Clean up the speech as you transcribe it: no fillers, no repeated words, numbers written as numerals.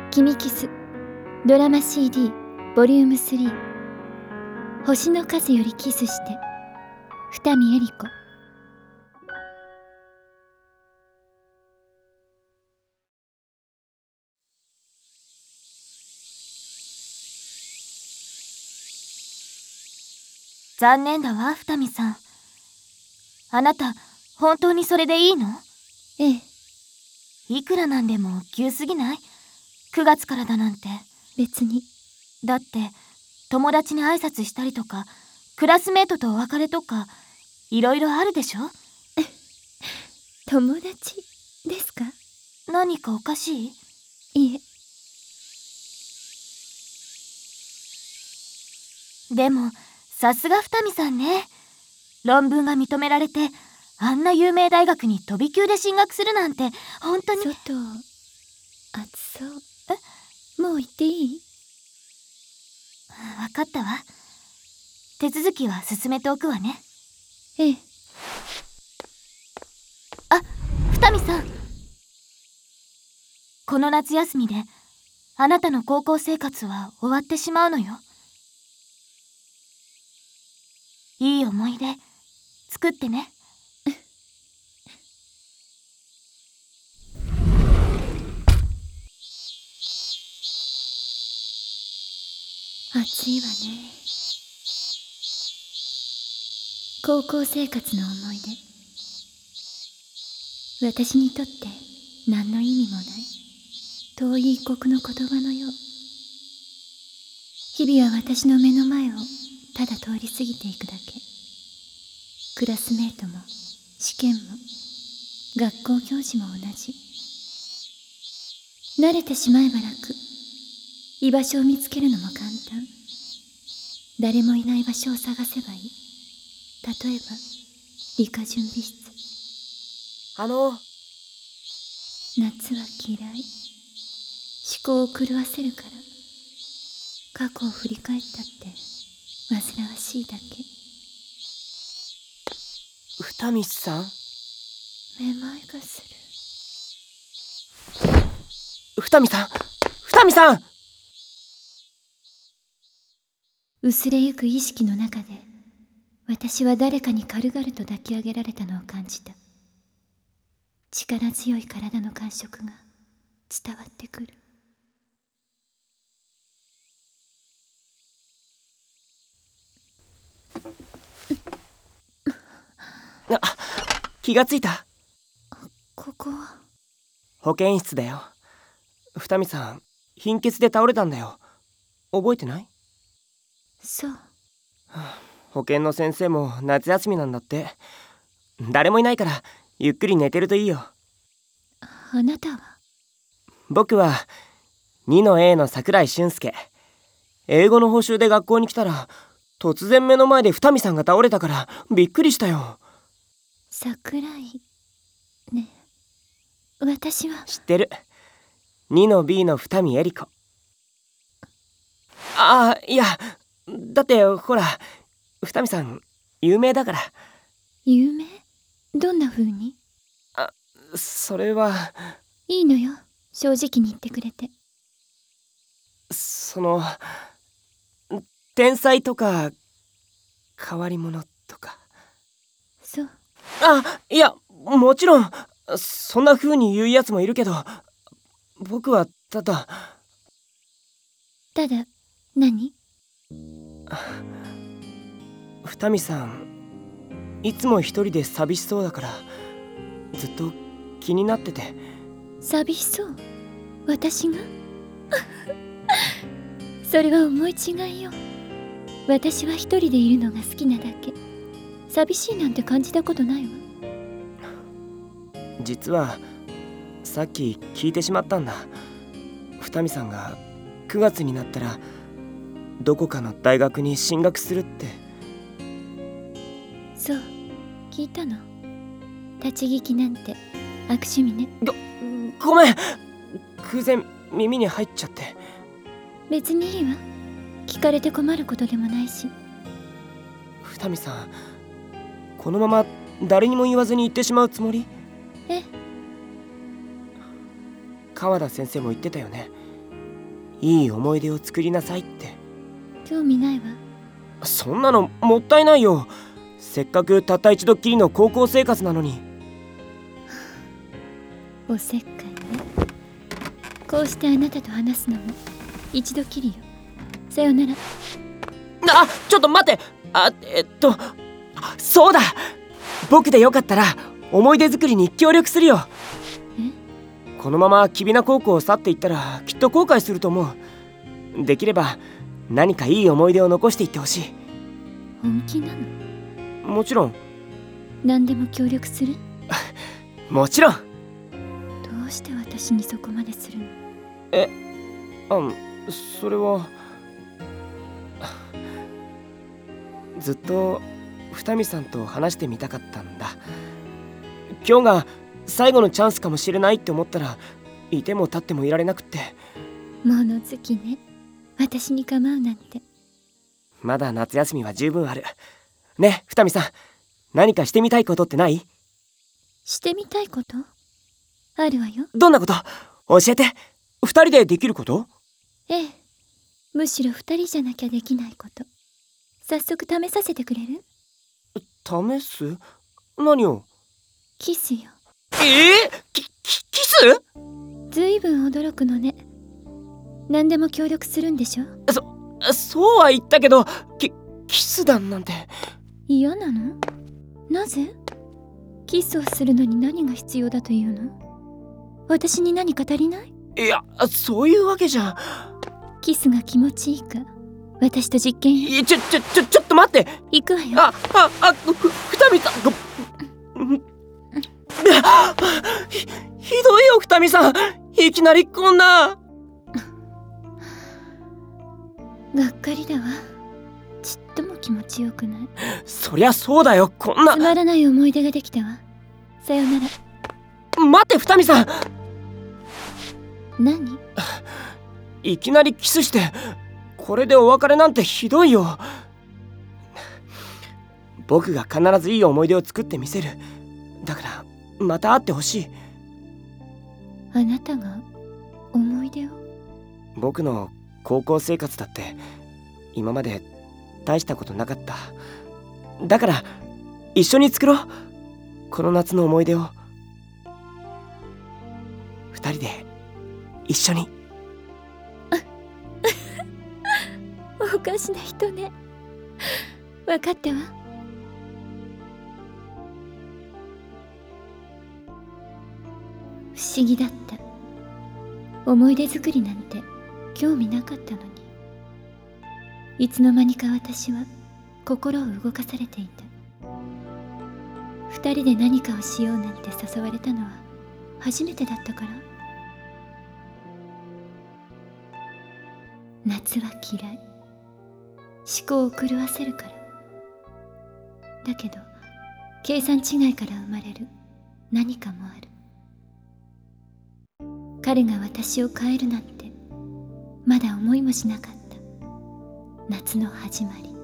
君キスドラマ CD ボリューム3、星の数よりキスして、二見恵理子。 残念だわ、二見さん。あなた、本当にそれでいいの？ ええ。 いくらなんでも急すぎない？ 9 月からだなんて。 別に。 だって、友達に挨拶したりとか、クラスメートとお別れとか、いろいろあるでしょ？ 友達ですか？ 何かおかしい？ いえ。 でも、さすが二見さんね。論文が認められて、あんな有名大学に飛び級で進学するなんて、本当に。 外、暑そう。もう行っていい？ わかったわ。手続きは進めておくわね。 ええ。 あ、二見さん。この夏休みで、あなたの高校生活は終わってしまうのよ。いい思い出、作ってね。 暑いわね。高校生活の思い出。私にとって何の意味もない遠い異国の言葉のよう。日々は私の目の前をただ通り過ぎていくだけ。クラスメートも試験も学校行事も同じ。慣れてしまえば楽。居場所を見つけるのも簡単。誰もいない場所を探せばいい。例えば理科準備室。夏は嫌い。思考を狂わせるから。過去を振り返ったって煩わしいだけ。 二見さん？ めまいがする。 二見さん！二見さん！ 薄れゆく意識の中で、私は誰かに軽々と抱き上げられたのを感じた。力強い体の感触が伝わってくる。 気がついた？ ここは保健室だよ。二見さん、貧血で倒れたんだよ。覚えてない？ そう。 保健の先生も夏休みなんだって。誰もいないからゆっくり寝てるといいよ。 あなたは？ 僕は2の A の桜井俊介。英語の補習で学校に来たら突然目の前で二見さんが倒れたからびっくりしたよ。 桜井ね。私は知ってる。2の B の二見恵理子。いや、だってほら、二見さん有名だから。 有名？どんな風に？ それは。 いいのよ、正直に言ってくれて。 天才とか変わり者とか。 そう。 いや、もちろんそんな風に言うやつもいるけど、僕はただ何？ 二見さんいつも一人で寂しそうだからずっと気になってて。 寂しそう？私が？それは思い違いよ。私は一人でいるのが好きなだけ。寂しいなんて感じたことないわ。 実はさっき聞いてしまったんだ。二見さんが9月になったらどこかの大学に進学するって。 そう、聞いたの。立ち聞きなんて悪趣味ね。 ごめん、偶然耳に入っちゃって。 別にいいわ。聞かれて困ることでもないし。 二見さん、このまま誰にも言わずに行ってしまうつもり？ え？ 川田先生も言ってたよね。 いい思い出を作りなさいって。 興味ないわ。 そんなのもったいないよ。せっかくたった一度っきりの高校生活なのに。 おせっかいね。こうしてあなたと話すのも一度きりよ。さよなら。 ちょっと待って。そうだ、僕でよかったら思い出作りに協力するよ。このままきびな高校を去っていったらきっと後悔すると思う。できれば何かいい思い出を残していってほしい。 本気なの？ もちろん。 何でも協力する？ もちろん。 どうして私にそこまでするの？ それはずっと二見さんと話してみたかったんだ。今日が最後のチャンスかもしれないって思ったらいても立ってもいられなくって。 物好きね。私に構うなんて。 まだ夏休みは十分ある。ね、二見さん、何かしてみたいことってない？ してみたいことあるわよ。 どんなこと？教えて。二人でできること？ ええ、むしろ二人じゃなきゃできないこと。早速試させてくれる？ 試す？何を？ キスよ。 キス？ ずいぶん驚くのね。何でも協力するんでしょ？ そうは言ったけど、キスだなんて。 嫌なの？なぜ？キスをするのに何が必要だというの？私に何か足りない？ いや、そういうわけじゃ。 キスが気持ちいいか私と実験よ。 ちょっと待って。 行くわよ。 二見さん。ひどいよ二見さん。いきなりこんな。 がっかりだわ。ちっとも気持ちよくない。 そりゃそうだよ。こんなつまらない思い出ができたわ。さよなら。 待って二見さん。 何？ いきなりキスしてこれでお別れなんてひどいよ。僕が必ずいい思い出を作ってみせる。だからまた会ってほしい。 あなたが思い出を？ 僕の高校生活だって今まで大したことなかった。だから一緒に作ろう、この夏の思い出を。二人で一緒に。 おかしな人ね。分かったわ。不思議だった。思い出作りなんて興味なかったのに、いつの間にか私は心を動かされていた。二人で何かをしようなんて誘われたのは初めてだったから。夏は嫌い。思考を狂わせるから。だけど計算違いから生まれる何かもある。彼が私を変えるなんてまだ思いもしなかった夏の始まり。